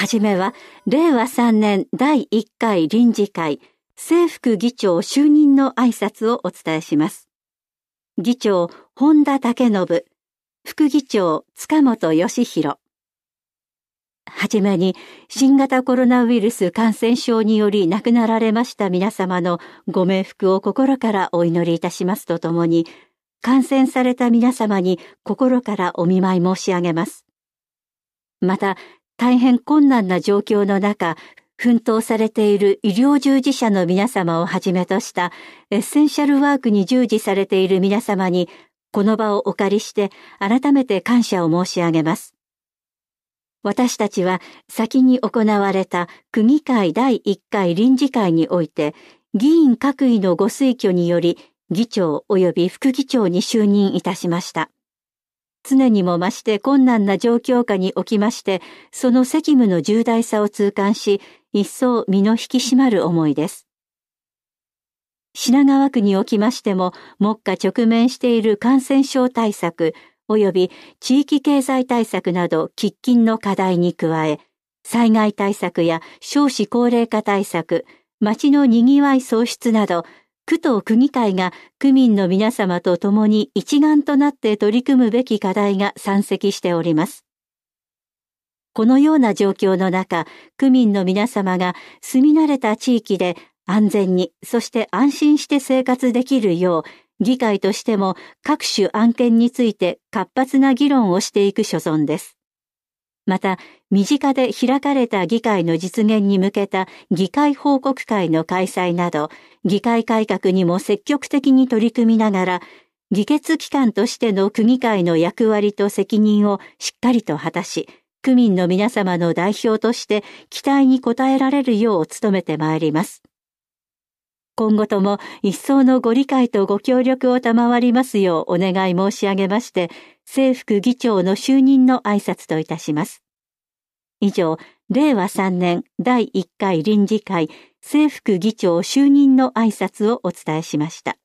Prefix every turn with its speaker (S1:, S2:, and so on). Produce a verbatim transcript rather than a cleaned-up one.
S1: はじめは、れいわさんねんだいいっかい臨時会、正副議長就任の挨拶をお伝えします。議長、本田武信、副議長、塚本義弘。はじめに、新型コロナウイルス感染症により亡くなられました皆様のご冥福を心からお祈りいたしますとともに、感染された皆様に心からお見舞い申し上げます。また、大変困難な状況の中、奮闘されている医療従事者の皆様をはじめとしたエッセンシャルワークに従事されている皆様に、この場をお借りして改めて感謝を申し上げます。私たちは先に行われた区議会だいいっかい臨時会において、議員各位のご推挙により、議長及び副議長に就任いたしました。常にも増して困難な状況下におきまして、その責務の重大さを痛感し、一層身の引き締まる思いです。品川区におきましても、目下直面している感染症対策、及び地域経済対策など喫緊の課題に加え、災害対策や少子高齢化対策、町のにぎわい創出など、区と区議会が区民の皆様と共に一丸となって取り組むべき課題が山積しております。このような状況の中、区民の皆様が住み慣れた地域で安全に、そして安心して生活できるよう、議会としても各種案件について活発な議論をしていく所存です。また、身近で開かれた議会の実現に向けた議会報告会の開催など、議会改革にも積極的に取り組みながら、議決機関としての区議会の役割と責任をしっかりと果たし、区民の皆様の代表として期待に応えられるよう努めてまいります。今後とも一層のご理解とご協力を賜りますようお願い申し上げまして、正副議長の就任の挨拶といたします。以上、れいわさんねんだいいっかい臨時会正副議長就任の挨拶をお伝えしました。